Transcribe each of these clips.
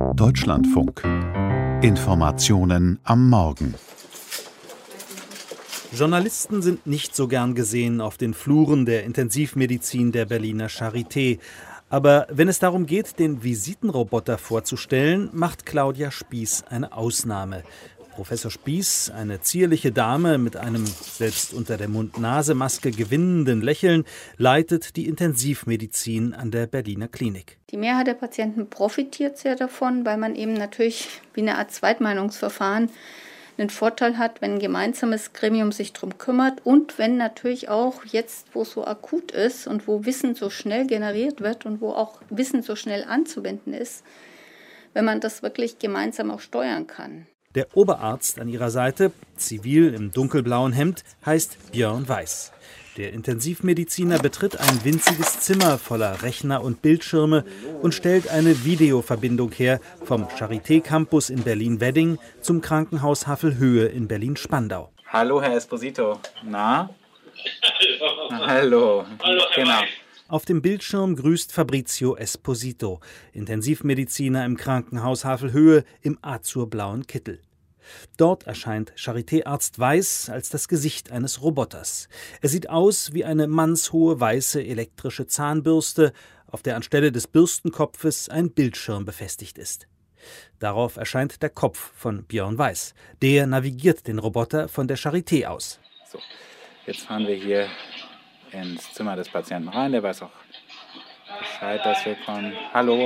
Deutschlandfunk. Informationen am Morgen. Journalisten sind nicht so gern gesehen auf den Fluren der Intensivmedizin der Berliner Charité. Aber wenn es darum geht, den Visitenroboter vorzustellen, macht Claudia Spieß eine Ausnahme. Professor Spieß, eine zierliche Dame mit einem selbst unter der Mund-Nase-Maske gewinnenden Lächeln, leitet die Intensivmedizin an der Berliner Klinik. Die Mehrheit der Patienten profitiert sehr davon, weil man eben natürlich wie eine Art Zweitmeinungsverfahren einen Vorteil hat, wenn ein gemeinsames Gremium sich darum kümmert und wenn natürlich auch jetzt, wo es so akut ist und wo Wissen so schnell generiert wird und wo auch Wissen so schnell anzuwenden ist, wenn man das wirklich gemeinsam auch steuern kann. Der Oberarzt an ihrer Seite, zivil im dunkelblauen Hemd, heißt Björn Weiß. Der Intensivmediziner betritt ein winziges Zimmer voller Rechner und Bildschirme und stellt eine Videoverbindung her vom Charité-Campus in Berlin-Wedding zum Krankenhaus Havelhöhe in Berlin-Spandau. Hallo, Herr Esposito. Na? Hallo. Hallo, Herr Genau. Weiß. Auf dem Bildschirm grüßt Fabrizio Esposito, Intensivmediziner im Krankenhaus Havelhöhe im azurblauen Kittel. Dort erscheint Charité-Arzt Weiß als das Gesicht eines Roboters. Er sieht aus wie eine mannshohe weiße elektrische Zahnbürste, auf der anstelle des Bürstenkopfes ein Bildschirm befestigt ist. Darauf erscheint der Kopf von Björn Weiß. Der navigiert den Roboter von der Charité aus. So, jetzt fahren wir hier ins Zimmer des Patienten rein. Der weiß auch Bescheid, dass wir kommen. Hallo.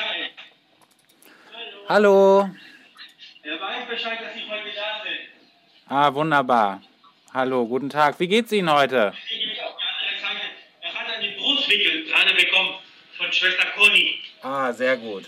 Hallo. Er weiß Bescheid, dass Sie heute da sind. Ah, wunderbar. Hallo, guten Tag. Wie geht's Ihnen heute? Er hat einen Brustwickel gerade bekommen von Schwester Conny. Ah, sehr gut.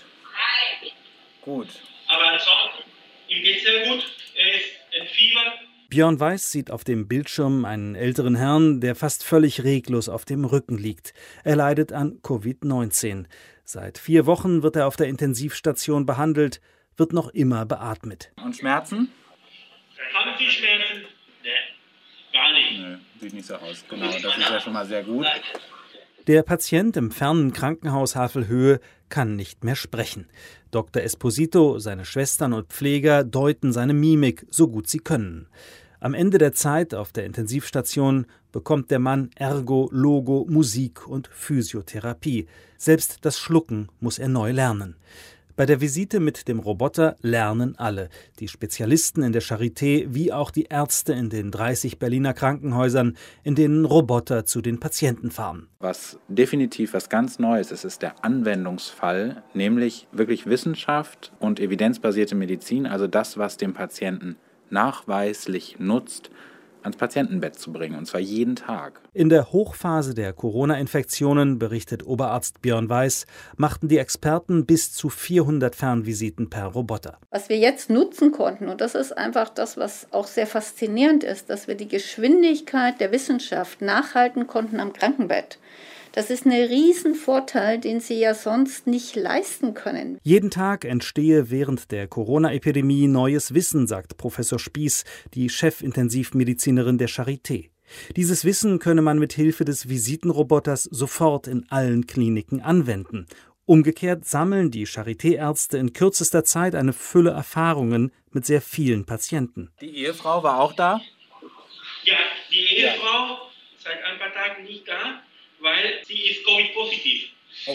Gut. Aber ansonsten, ihm geht's sehr gut. Er ist entfiebert. Björn Weiß sieht auf dem Bildschirm einen älteren Herrn, der fast völlig reglos auf dem Rücken liegt. Er leidet an Covid-19. Seit 4 Wochen wird er auf der Intensivstation behandelt, wird noch immer beatmet. Und Schmerzen? Haben Sie Schmerzen? Ne, gar nicht. Nö, sieht nicht so aus. Genau, das ist ja schon mal sehr gut. Der Patient im fernen Krankenhaus Havelhöhe kann nicht mehr sprechen. Dr. Esposito, seine Schwestern und Pfleger deuten seine Mimik, so gut sie können. Am Ende der Zeit auf der Intensivstation bekommt der Mann Ergo, Logo, Musik und Physiotherapie. Selbst das Schlucken muss er neu lernen. Bei der Visite mit dem Roboter lernen alle, die Spezialisten in der Charité wie auch die Ärzte in den 30 Berliner Krankenhäusern, in denen Roboter zu den Patienten fahren. Was definitiv was ganz Neues ist, ist der Anwendungsfall, nämlich wirklich Wissenschaft und evidenzbasierte Medizin, also das, was dem Patienten nachweislich nutzt, ans Patientenbett zu bringen, und zwar jeden Tag. In der Hochphase der Corona-Infektionen, berichtet Oberarzt Björn Weiß, machten die Experten bis zu 400 Fernvisiten per Roboter. Was wir jetzt nutzen konnten, und das ist einfach das, was auch sehr faszinierend ist, dass wir die Geschwindigkeit der Wissenschaft nachhalten konnten am Krankenbett. Das ist ein Riesenvorteil, den Sie ja sonst nicht leisten können. Jeden Tag entstehe während der Corona-Epidemie neues Wissen, sagt Professor Spieß, die Chefintensivmedizinerin der Charité. Dieses Wissen könne man mit Hilfe des Visitenroboters sofort in allen Kliniken anwenden. Umgekehrt sammeln die Charité-Ärzte in kürzester Zeit eine Fülle Erfahrungen mit sehr vielen Patienten. Die Ehefrau war auch da? Ja, die Ehefrau seit ein paar Tagen nicht da, weil sie ist Covid-positiv. Oh.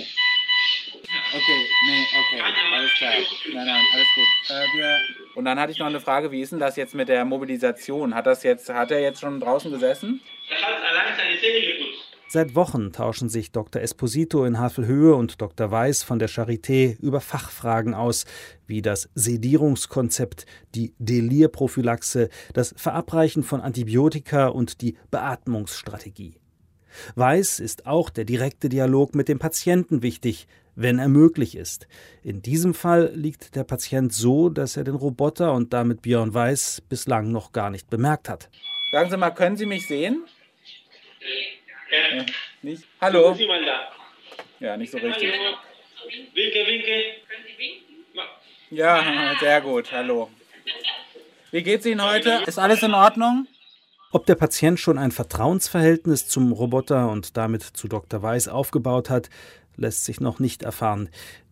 Okay, alles klar. Nein, alles gut. Und dann hatte ich noch eine Frage, wie ist denn das jetzt mit der Mobilisation? Hat er jetzt schon draußen gesessen? Er hat allein seine Zähne geputzt. Seit Wochen tauschen sich Dr. Esposito in Havelhöhe und Dr. Weiß von der Charité über Fachfragen aus, wie das Sedierungskonzept, die Delirprophylaxe, das Verabreichen von Antibiotika und die Beatmungsstrategie. Weiß ist auch der direkte Dialog mit dem Patienten wichtig, wenn er möglich ist. In diesem Fall liegt der Patient so, dass er den Roboter und damit Björn Weiß bislang noch gar nicht bemerkt hat. Sagen Sie mal, können Sie mich sehen? Ja. Nicht? Hallo? Sind Sie mal da? Ja, nicht so richtig. Hallo. Winke. Können Sie winken? Ja, sehr gut. Hallo. Wie geht's Ihnen heute? Ist alles in Ordnung? Ob der Patient schon ein Vertrauensverhältnis zum Roboter und damit zu Dr. Weiß aufgebaut hat, lässt sich noch nicht erfahren.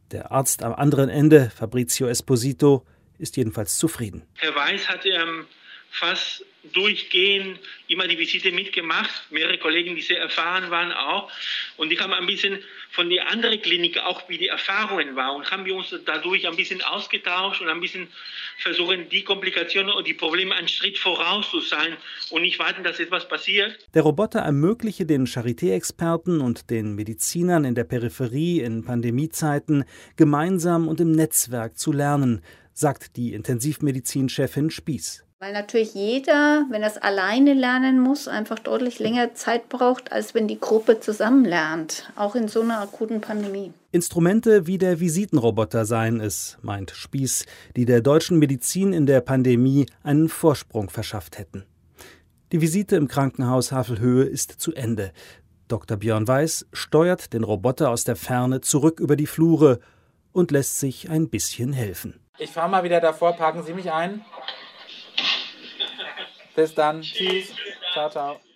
Der Arzt am anderen Ende, Fabrizio Esposito, ist jedenfalls zufrieden. Herr Weiß hat fast durchgehend immer die Visite mitgemacht, mehrere Kollegen, die sehr erfahren waren auch. Und die haben ein bisschen von der anderen Klinik auch, wie die Erfahrungen waren. Und haben wir uns dadurch ein bisschen ausgetauscht und ein bisschen versuchen, die Komplikationen und die Probleme einen Schritt voraus zu sein und nicht warten, dass etwas passiert. Der Roboter ermögliche den Charité-Experten und den Medizinern in der Peripherie in Pandemiezeiten gemeinsam und im Netzwerk zu lernen, sagt die Intensivmedizinchefin Spieß. Weil natürlich jeder, wenn er es alleine lernen muss, einfach deutlich länger Zeit braucht, als wenn die Gruppe zusammen lernt, auch in so einer akuten Pandemie. Instrumente wie der Visitenroboter seien es, meint Spieß, die der deutschen Medizin in der Pandemie einen Vorsprung verschafft hätten. Die Visite im Krankenhaus Havelhöhe ist zu Ende. Dr. Björn Weiß steuert den Roboter aus der Ferne zurück über die Flure und lässt sich ein bisschen helfen. Ich fahre mal wieder davor, parken Sie mich ein. Bis dann. Tschüss. Ciao, ciao.